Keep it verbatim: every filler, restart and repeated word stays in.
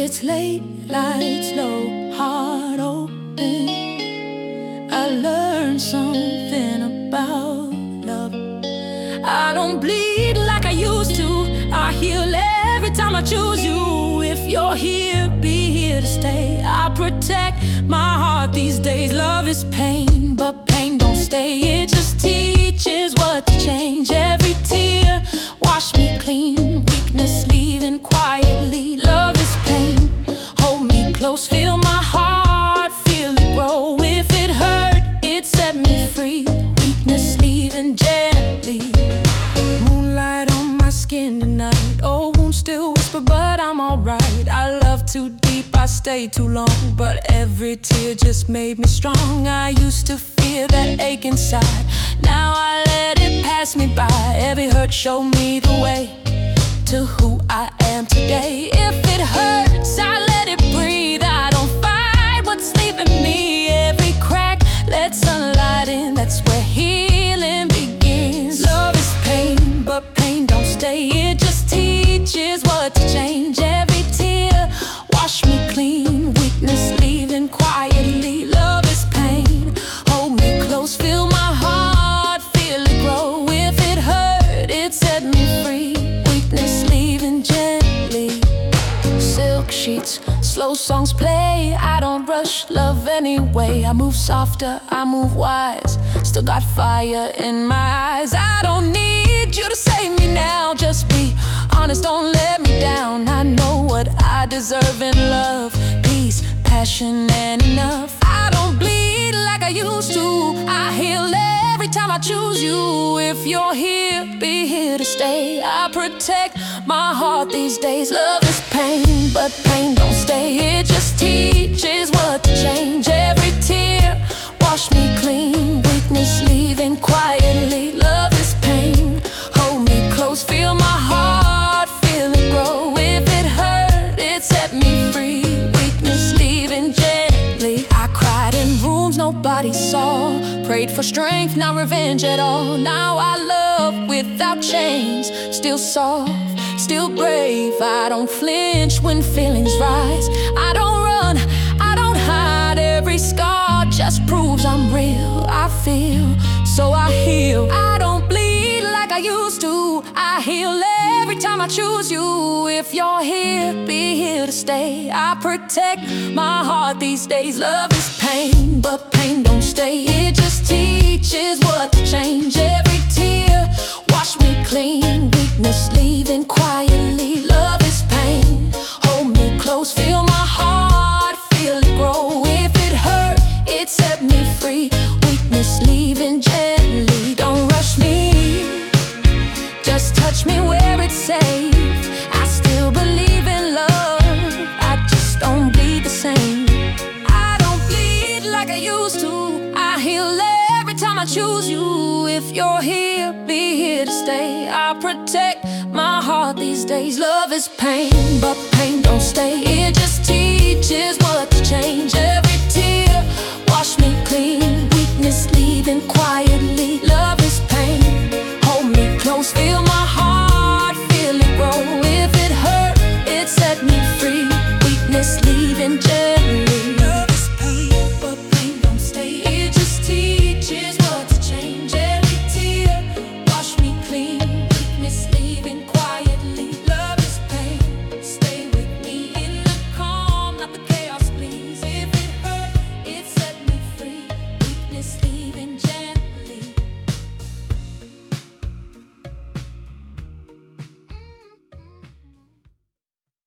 It's late, lights low, heart open. I learned something about love. I don't bleed like I used to. I heal every time I choose you. If you're here, be here to stay. I protect my heart these days. Love is pain, but pain don't stay. It just teaches what to change. Every tear wash me clean. Weakness leaving quietly. Love is pain, hold me close. Feel my heart, feel it grow. If it hurt, it set me free. Weakness leaving gently. Moonlight on my skin tonight. Old wounds still whisper, but I'm alright. I love too deep, I stay too long, but every tear just made me strong. I used to feel that ache inside. Now I let it pass me by. Every hurt showed me the way to who I am today. If it hurts, I let it breathe. I don't fight what's leaving me. Every crack, let sunlight in. That's where healing begins. Love is pain, but pain don't stay. It just teaches what to change. Every tear wash me clean. Weakness leaving quietly. Love is pain, hold me close. Feel my heart, feel it grow. If it hurt, it set me free. Weakness leaving gently. Silk sheets, slow songs play. I don't rush love anyway. I move softer, I move wise. Still got fire in my eyes. I don't need you to save me now. Just be honest, don't let me down. I know what I deserve in love. Peace, passion, and enough. I don't bleed like I used to. I heal every time I choose you. If you're here, be here to stay. I protect my heart these days. Love is pain, but pain don't stay. It just teaches what to change. Every tear wash me clean. Weakness leaving quietly. Love is pain, hold me close. Feel my heart, feel it grow. If it hurt, it set me free. Weakness leaving gently. I cried in rooms nobody saw. Prayed for strength, not revenge at all. Now I love without chains. Still soft, still brave. I don't flinch when feelings rise. I don't run, I don't hide. Every scar just proves I'm real. I feel, so I heal. I don't bleed like I used to. I heal every time I choose you. If you're here, be here to stay. I protect my heart these days. Love is pain, but pain don't stay. It just teaches what to change. Every tear wash me clean. Weakness leaving quietly. Love is pain, hold me close. Feel my heart, feel it grow. If it hurt, it set me free. Weakness leaving gently. Don't rush me, just touch me where it's safe. I still believe in love, I just don't bleed the same. I don't bleed like I used to. I heal every time I choose you. If you're here, be here to stay. I protect my heart these days. Love is pain, but pain don't stay. It just teaches what to change. Every tear wash me clean. Weakness leaving quietly.